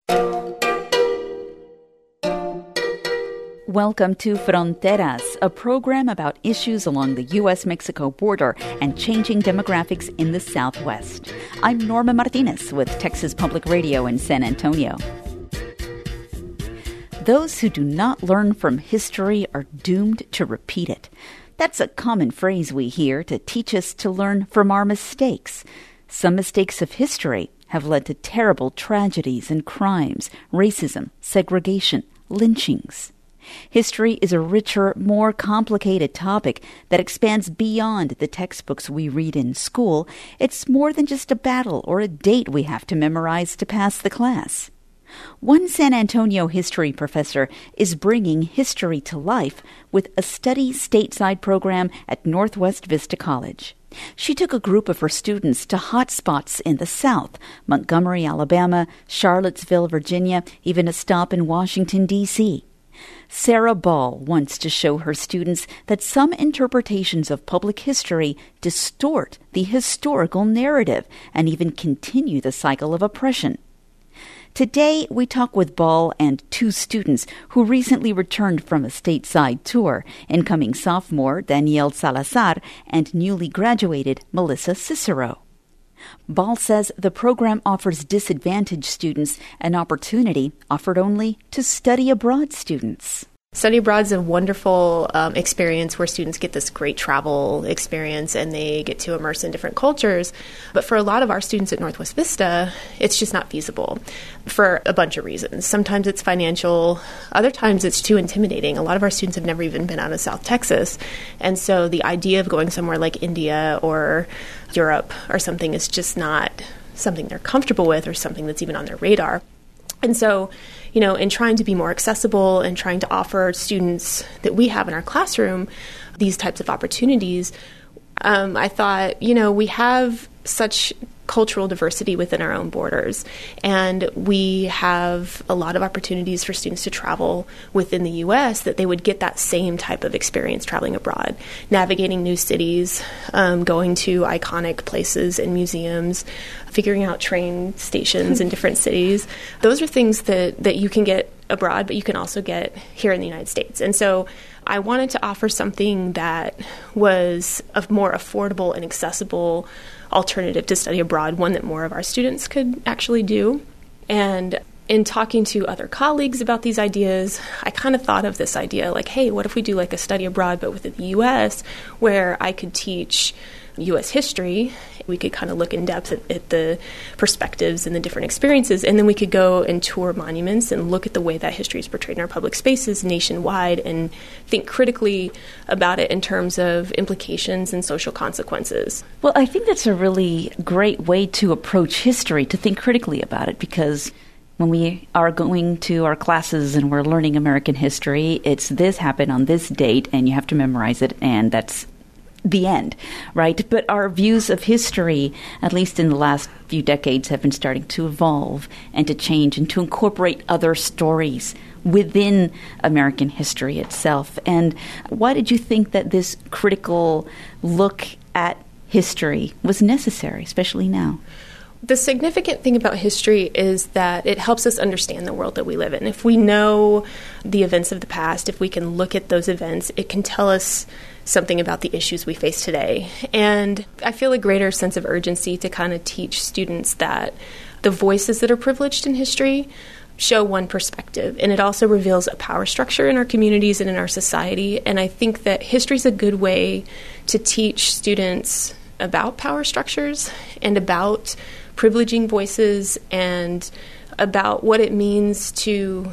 Welcome to Fronteras, a program about issues along the U.S.-Mexico border and changing demographics in the Southwest. I'm Norma Martinez with Texas Public Radio in San Antonio. Those who do not learn from history are doomed to repeat it. That's a common phrase we hear to teach us to learn from our mistakes. Some mistakes of history have led to terrible tragedies and crimes, racism, segregation, lynchings. History is a richer, more complicated topic that expands beyond the textbooks we read in school. It's more than just a battle or a date we have to memorize to pass the class. One San Antonio history professor is bringing history to life with a study stateside program at Northwest Vista College. She took a group of her students to hot spots in the South, Montgomery, Alabama, Charlottesville, Virginia, even a stop in Washington, D.C. Sarah Ball wants to show her students that some interpretations of public history distort the historical narrative and even continue the cycle of oppression. Today, we talk with Ball and two students who recently returned from a stateside tour, incoming sophomore Danielle Salazar and newly graduated Melissa Cicero. Ball says the program offers disadvantaged students an opportunity offered only to study abroad students. Study abroad is a wonderful experience where students get this great travel experience and they get to immerse in different cultures. But for a lot of our students at Northwest Vista, it's just not feasible for a bunch of reasons. Sometimes it's financial. Other times it's too intimidating. A lot of our students have never even been out of South Texas. And so the idea of going somewhere like India or Europe or something is just not something they're comfortable with or something that's even on their radar. And so, in trying to be more accessible and trying to offer students that we have in our classroom these types of opportunities, I thought, we have such cultural diversity within our own borders, and we have a lot of opportunities for students to travel within the U.S. that they would get that same type of experience traveling abroad, navigating new cities, going to iconic places and museums, figuring out train stations in different cities. Those are things that you can get abroad, but you can also get here in the United States. And so I wanted to offer something that was a more affordable and accessible alternative to study abroad, one that more of our students could actually do. And in talking to other colleagues about these ideas, I kind of thought of this idea like, hey, what if we do like a study abroad, but within the U.S., where I could teach U.S. history. We could kind of look in depth at the perspectives and the different experiences, and then we could go and tour monuments and look at the way that history is portrayed in our public spaces nationwide and think critically about it in terms of implications and social consequences. Well, I think that's a really great way to approach history, to think critically about it, because when we are going to our classes and we're learning American history, it's this happened on this date, and you have to memorize it, and that's the end, right? But our views of history, at least in the last few decades, have been starting to evolve and to change and to incorporate other stories within American history itself. And why did you think that this critical look at history was necessary, especially now? The significant thing about history is that it helps us understand the world that we live in. If we know the events of the past, if we can look at those events, it can tell us something about the issues we face today. And I feel a greater sense of urgency to kind of teach students that the voices that are privileged in history show one perspective, and it also reveals a power structure in our communities and in our society. And I think that history is a good way to teach students about power structures and about privileging voices and about what it means to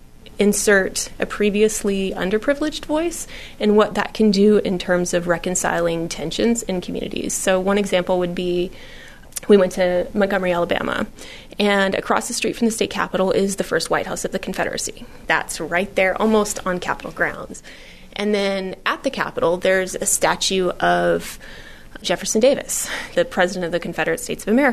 insert a previously underprivileged voice and what that can do in terms of reconciling tensions in communities. So one example would be, we went to Montgomery, Alabama, and across the street from the state capitol is the first White House of the Confederacy. That's right there, almost on Capitol grounds. And then at the Capitol, there's a statue of Jefferson Davis, the President of the Confederate States of America.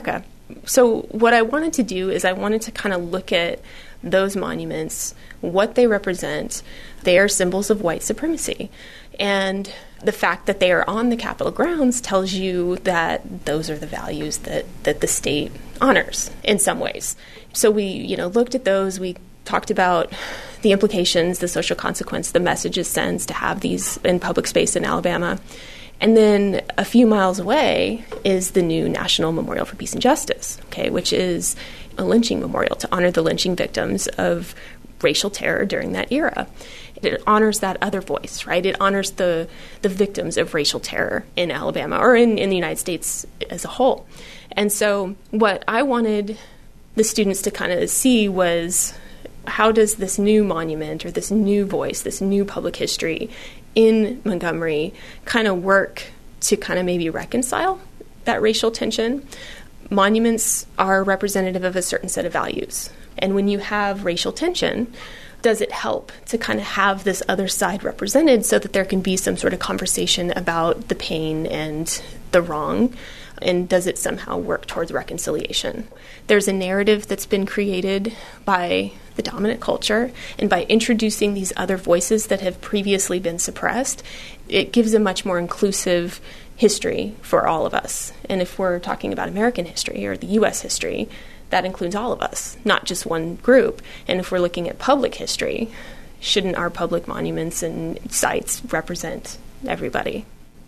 So what I wanted to do is I wanted to kind of look at those monuments, what they represent. They are symbols of white supremacy. And the fact that they are on the Capitol grounds tells you that those are the values that the state honors in some ways. So we, looked at those. We talked about the implications, the social consequence, the message it sends to have these in public space in Alabama. And then a few miles away is the new National Memorial for Peace and Justice, which is a lynching memorial to honor the lynching victims of racial terror during that era. It honors that other voice, right? It honors the victims of racial terror in Alabama or in the United States as a whole. And so what I wanted the students to kind of see was, how does this new monument or this new voice, this new public history in Montgomery kind of work to kind of maybe reconcile that racial tension? Monuments are representative of a certain set of values. And when you have racial tension, does it help to kind of have this other side represented so that there can be some sort of conversation about the pain and the wrong? And does it somehow work towards reconciliation? There's a narrative that's been created by the dominant culture, and by introducing these other voices that have previously been suppressed, it gives a much more inclusive history for all of us. And if we're talking about American history or the U.S. history, that includes all of us, not just one group. And if we're looking at public history, shouldn't our public monuments and sites represent everybody?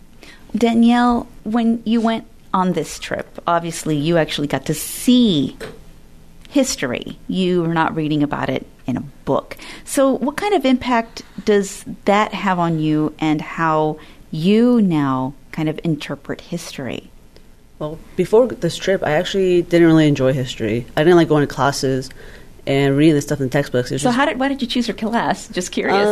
Danielle, when you went on this trip, obviously you actually got to see history. You were not reading about it in a book. So what kind of impact does that have on you and how you now kind of interpret history? Well, before this trip, I actually didn't really enjoy history. I didn't like going to classes and reading the stuff in textbooks. Why did you choose your class? Just curious.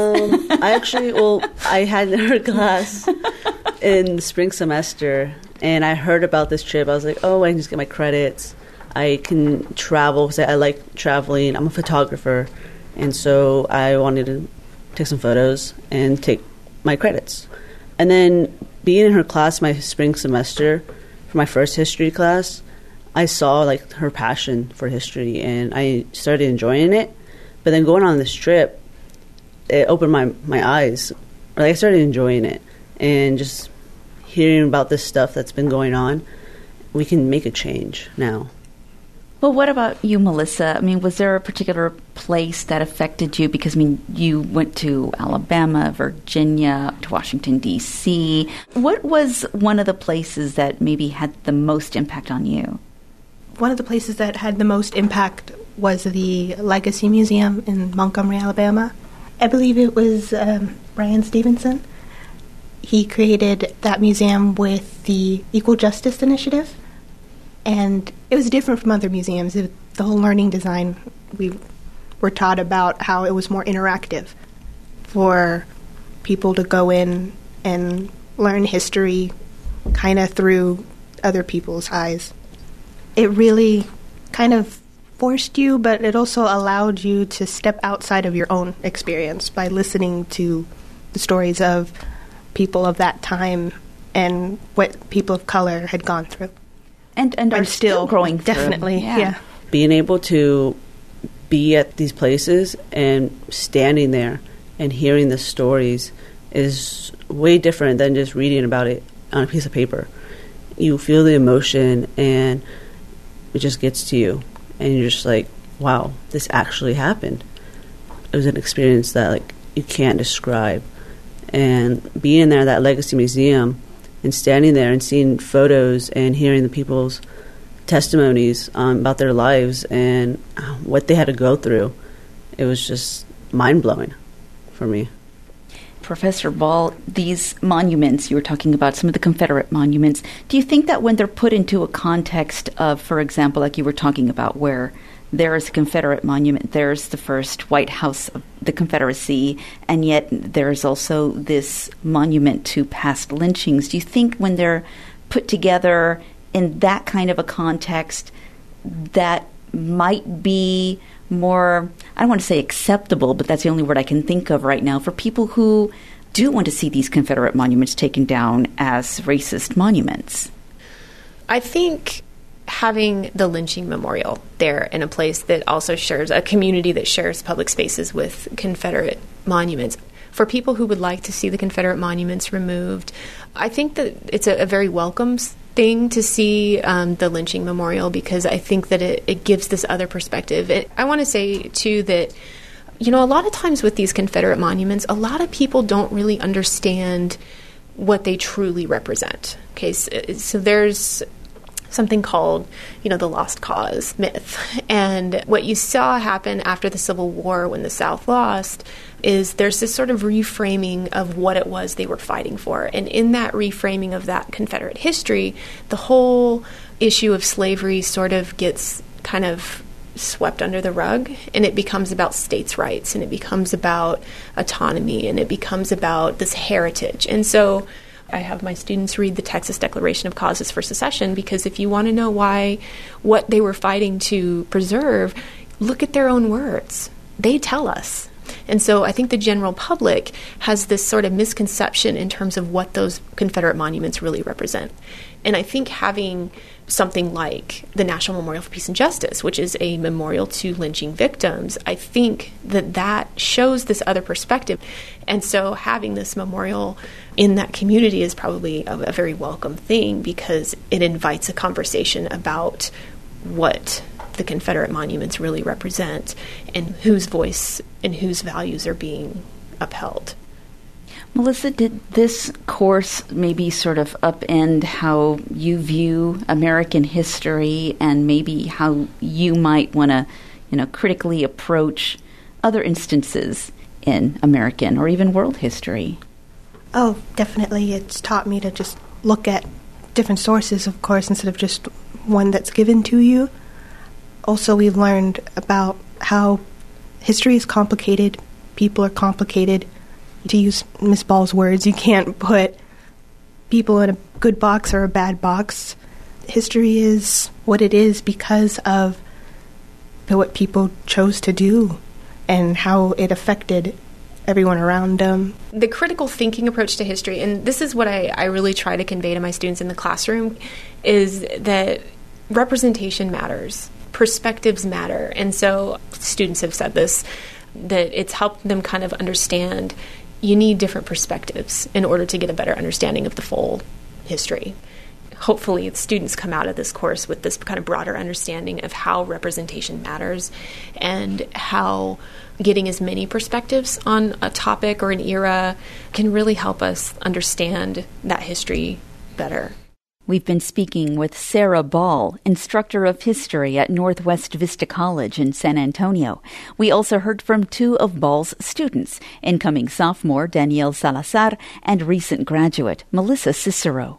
I had her class in the spring semester, and I heard about this trip. I was like, I can just get my credits. I can travel because I like traveling. I'm a photographer, and so I wanted to take some photos and take my credits. And then being in her class my spring semester for my first history class, I saw her passion for history, and I started enjoying it. But then going on this trip, it opened my eyes. I started enjoying it, and just hearing about this stuff that's been going on, we can make a change now. Well, what about you, Melissa? I mean, was there a particular place that affected you? Because, you went to Alabama, Virginia, to Washington, D.C. What was one of the places that maybe had the most impact on you? One of the places that had the most impact was the Legacy Museum in Montgomery, Alabama. I believe it was Bryan Stevenson. He created that museum with the Equal Justice Initiative. And it was different from other museums. The whole learning design, we were taught about how it was more interactive for people to go in and learn history kind of through other people's eyes. It really kind of forced you, but it also allowed you to step outside of your own experience by listening to the stories of people of that time and what people of color had gone through. And are still growing through. Definitely, yeah. Being able to be at these places and standing there and hearing the stories is way different than just reading about it on a piece of paper. You feel the emotion, and it just gets to you. And you're just like, wow, this actually happened. It was an experience that you can't describe. And being there at that Legacy Museum and standing there and seeing photos and hearing the people's testimonies about their lives and what they had to go through, it was just mind-blowing for me. Professor Ball, these monuments, you were talking about some of the Confederate monuments, do you think that when they're put into a context of, for example, like you were talking about, where there is a Confederate monument, there's the first White House of the Confederacy, and yet there's also this monument to past lynchings. Do you think when they're put together in that kind of a context, that might be more, I don't want to say acceptable, but that's the only word I can think of right now, for people who do want to see these Confederate monuments taken down as racist monuments? I think having the lynching memorial there in a place that also shares a community that shares public spaces with Confederate monuments. For people who would like to see the Confederate monuments removed, I think that it's a very welcome thing to see the lynching memorial, because I think that it gives this other perspective. I want to say, too, that a lot of times with these Confederate monuments, a lot of people don't really understand what they truly represent. Okay, so there's something called, the Lost Cause myth. And what you saw happen after the Civil War when the South lost is there's this sort of reframing of what it was they were fighting for. And in that reframing of that Confederate history, the whole issue of slavery sort of gets kind of swept under the rug, and it becomes about states' rights, and it becomes about autonomy, and it becomes about this heritage. And so I have my students read the Texas Declaration of Causes for Secession, because if you want to know what they were fighting to preserve, look at their own words. They tell us. And so I think the general public has this sort of misconception in terms of what those Confederate monuments really represent. And I think having something like the National Memorial for Peace and Justice, which is a memorial to lynching victims, I think that shows this other perspective. And so having this memorial in that community is probably a very welcome thing, because it invites a conversation about what the Confederate monuments really represent and whose voice and whose values are being upheld. Melissa, did this course maybe sort of upend how you view American history, and maybe how you might want to, critically approach other instances in American or even world history? Oh, definitely. It's taught me to just look at different sources, of course, instead of just one that's given to you. Also, we've learned about how history is complicated, people are complicated. To use Ms. Ball's words, you can't put people in a good box or a bad box. History is what it is because of what people chose to do and how it affected everyone around them. The critical thinking approach to history, and this is what I really try to convey to my students in the classroom, is that representation matters. Perspectives matter. And so students have said this, that it's helped them kind of understand you need different perspectives in order to get a better understanding of the full history. Hopefully, students come out of this course with this kind of broader understanding of how representation matters and how getting as many perspectives on a topic or an era can really help us understand that history better. We've been speaking with Sarah Ball, instructor of history at Northwest Vista College in San Antonio. We also heard from two of Ball's students, incoming sophomore Danielle Salazar and recent graduate Melissa Cicero.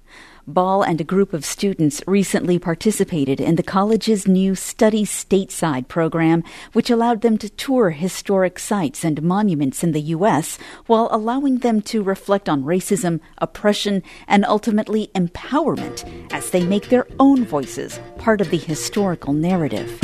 Ball and a group of students recently participated in the college's new Study Stateside program, which allowed them to tour historic sites and monuments in the U.S. while allowing them to reflect on racism, oppression, and ultimately empowerment as they make their own voices part of the historical narrative.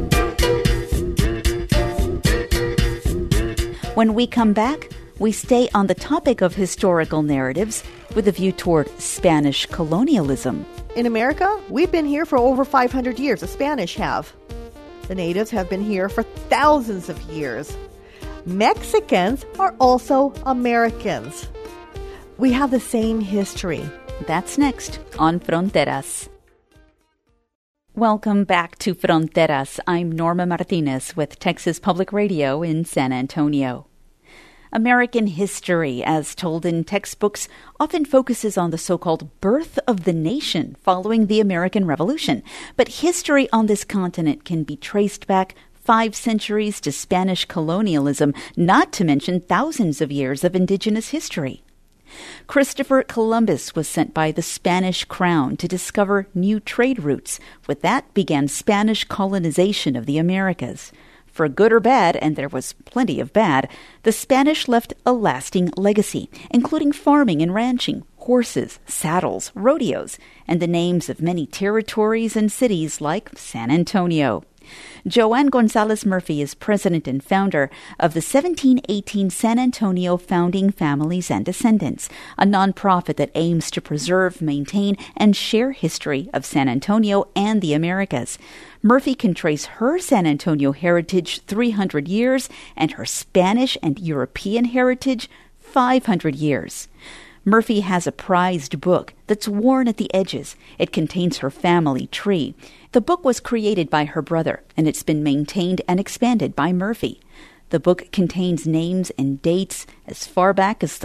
When we come back, we stay on the topic of historical narratives with a view toward Spanish colonialism. In America, we've been here for over 500 years. The Spanish have. The natives have been here for thousands of years. Mexicans are also Americans. We have the same history. That's next on Fronteras. Welcome back to Fronteras. I'm Norma Martinez with Texas Public Radio in San Antonio. American history, as told in textbooks, often focuses on the so-called birth of the nation following the American Revolution. But history on this continent can be traced back 5 centuries to Spanish colonialism, not to mention thousands of years of indigenous history. Christopher Columbus was sent by the Spanish crown to discover new trade routes. With that began Spanish colonization of the Americas. For good or bad, and there was plenty of bad, the Spanish left a lasting legacy, including farming and ranching, horses, saddles, rodeos, and the names of many territories and cities like San Antonio. Joanne Gonzalez Murphy is president and founder of the 1718 San Antonio Founding Families and Descendants, a nonprofit that aims to preserve, maintain, and share history of San Antonio and the Americas. Murphy can trace her San Antonio heritage 300 years and her Spanish and European heritage 500 years. Murphy has a prized book that's worn at the edges. It contains her family tree. The book was created by her brother, and it's been maintained and expanded by Murphy. The book contains names and dates as far back as the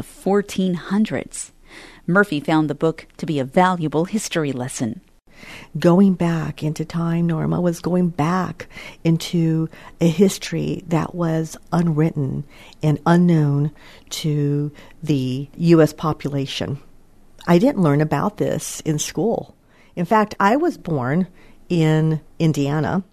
1400s. Murphy found the book to be a valuable history lesson. Going back into time, Norma, was going back into a history that was unwritten and unknown to the U.S. population. I didn't learn about this in school. In fact, I was born in Indiana,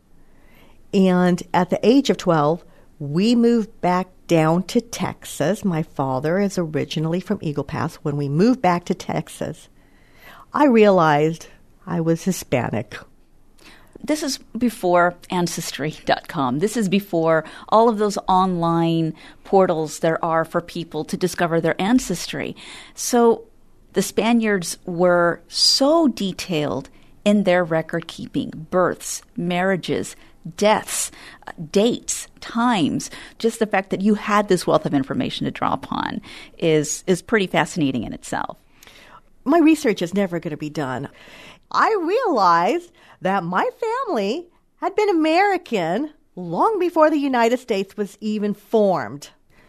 and at the age of 12, we moved back down to Texas. My father is originally from Eagle Pass. When we moved back to Texas, I realized I was Hispanic. This is before Ancestry.com. This is before all of those online portals there are for people to discover their ancestry. So the Spaniards were so detailed in their record keeping, births, marriages, deaths, dates, times. Just the fact that you had this wealth of information to draw upon is pretty fascinating in itself. My research is never going to be done. I realized that my family had been American long before the United States was even formed.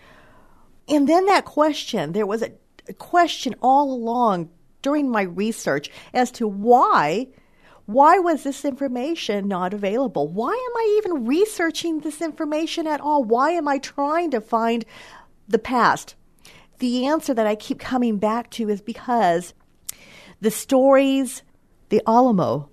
And then that question, there was a question all along during my research as to why was this information not available? Why am I even researching this information at all? Why am I trying to find the past? The answer that I keep coming back to is because the stories, the Alamo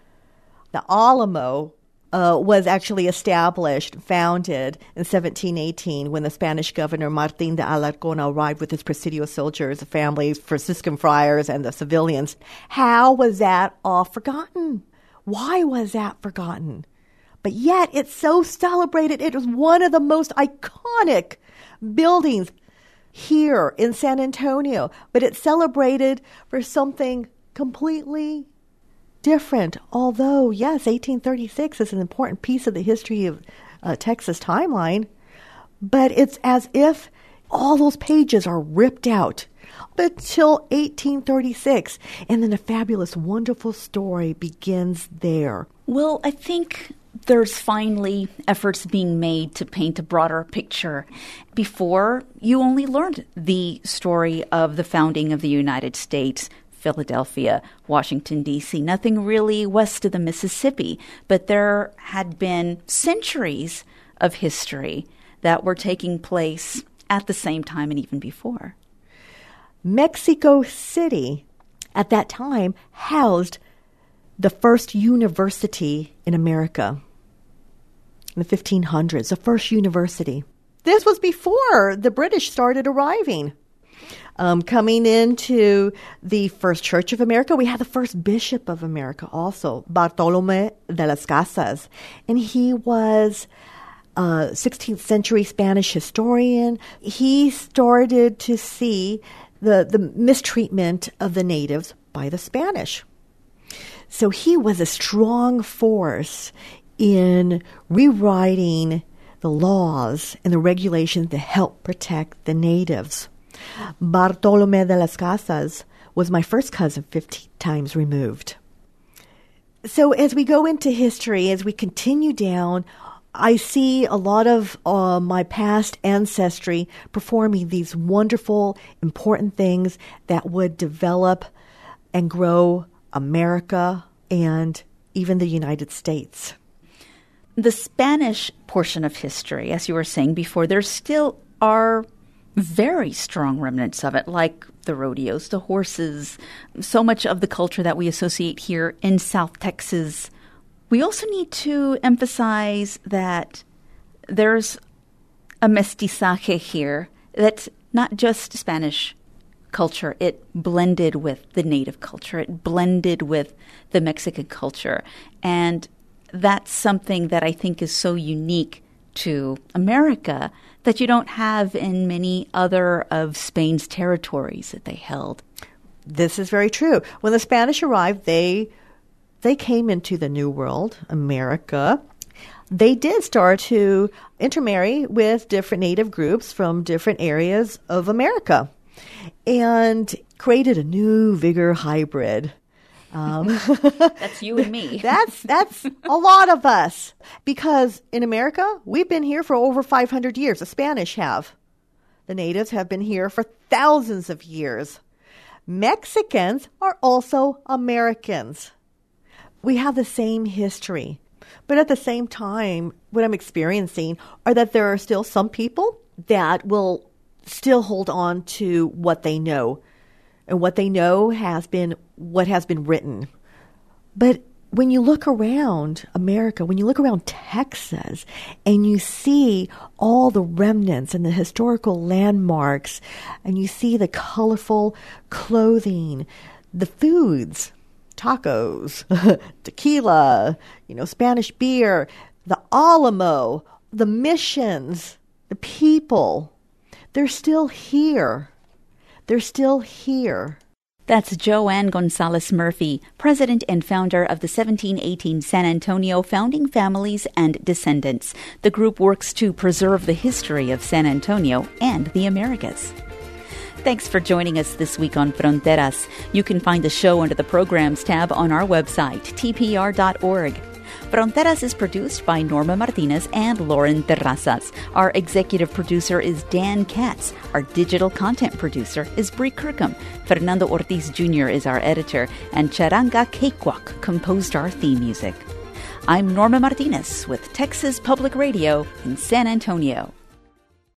was actually founded in 1718 when the Spanish governor Martín de Alarcón arrived with his Presidio soldiers, the families, Franciscan friars, and the civilians. How was that all forgotten? Why was that forgotten? But yet it's so celebrated. It was one of the most iconic buildings here in San Antonio, but it's celebrated for something completely different. Although, yes, 1836 is an important piece of the history of Texas timeline, but it's as if all those pages are ripped out until 1836, and then a fabulous, wonderful story begins there. Well, I think there's finally efforts being made to paint a broader picture. Before, you only learned the story of the founding of the United States, Philadelphia, Washington, D.C., nothing really west of the Mississippi. But there had been centuries of history that were taking place at the same time and even before. Mexico City, at that time, housed the first university in America in the 1500s, the first university. This was before the British started arriving. Coming into the first Church of America, we had the first Bishop of America also, Bartolomé de las Casas. And he was a 16th century Spanish historian. He started to see the mistreatment of the natives by the Spanish. So he was a strong force in rewriting the laws and the regulations to help protect the natives. Bartolomé de las Casas was my first cousin 15 times removed. So as we go into history, as we continue down, I see a lot of my past ancestry performing these wonderful, important things that would develop and grow America and even the United States. The Spanish portion of history, as you were saying before, there still are very strong remnants of it, like the rodeos, the horses, so much of the culture that we associate here in South Texas. We also need to emphasize that there's a mestizaje here that's not just Spanish culture. It blended with the native culture. It blended with the Mexican culture. And that's something that I think is so unique to America that you don't have in many other of Spain's territories that they held. This is very true. When the Spanish arrived, they came into the New World, America. They did start to intermarry with different native groups from different areas of America and created a new vigor hybrid. That's you and me. That's a lot of us. Because in America, we've been here for over 500 years. The Spanish have. The natives have been here for thousands of years. Mexicans are also Americans. We have the same history. But at the same time, what I'm experiencing are that there are still some people that will still hold on to what they know. And what they know has been what has been written. But when you look around America, when you look around Texas, and you see all the remnants and the historical landmarks, and you see the colorful clothing, the foods, tacos, tequila, Spanish beer, the Alamo, the missions, the people, they're still here. They're still here. That's Joanne Gonzalez Murphy, president and founder of the 1718 San Antonio Founding Families and Descendants. The group works to preserve the history of San Antonio and the Americas. Thanks for joining us this week on Fronteras. You can find the show under the Programs tab on our website, tpr.org. Fronteras is produced by Norma Martinez and Lauren Terrazas. Our executive producer is Dan Katz. Our digital content producer is Bree Kirkham. Fernando Ortiz Jr. is our editor, and Charanga Cakewalk composed our theme music. I'm Norma Martinez with Texas Public Radio in San Antonio.